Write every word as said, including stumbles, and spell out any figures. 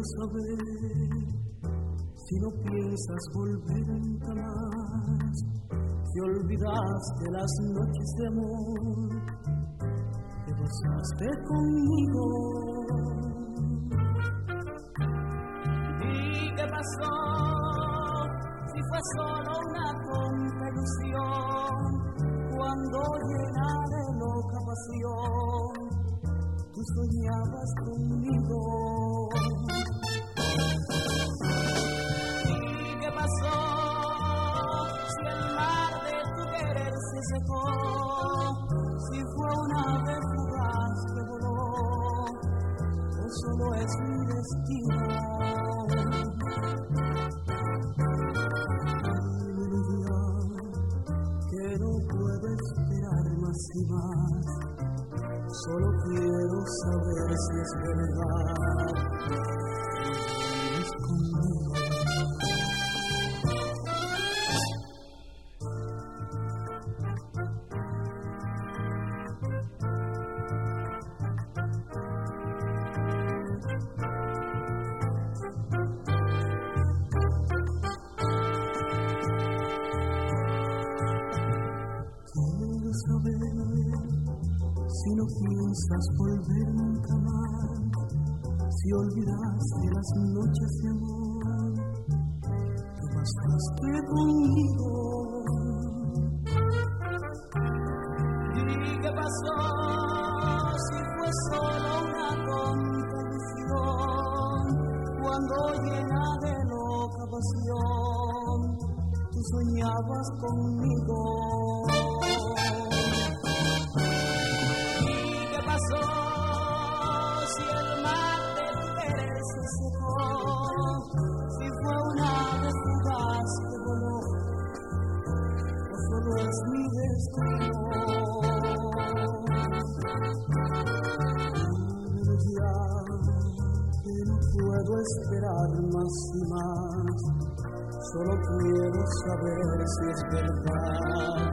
Quiero saber si no piensas volver nunca más, si olvidaste las noches de amor que pasaste conmigo. ¿Y qué pasó? Si fue solo una tonta ilusión, cuando llena de loca pasión tú soñabas conmigo. Secó, si fue una ave fugaz que voló, o solo es mi destino. Que no puedo esperar más y más, solo quiero saber si es verdad. Es conmigo. Si no piensas volver nunca más, si olvidaste las noches de amor que pasaste conmigo. ¿Y qué pasó? Si fue solo una tonta ilusión, cuando llena de loca pasión tú soñabas conmigo. Si el mar de tu querer se secó, si fue una ave fugaz que voló, o solo es mi destino. Pero ya que no puedo esperar más y más, solo quiero saber si es verdad.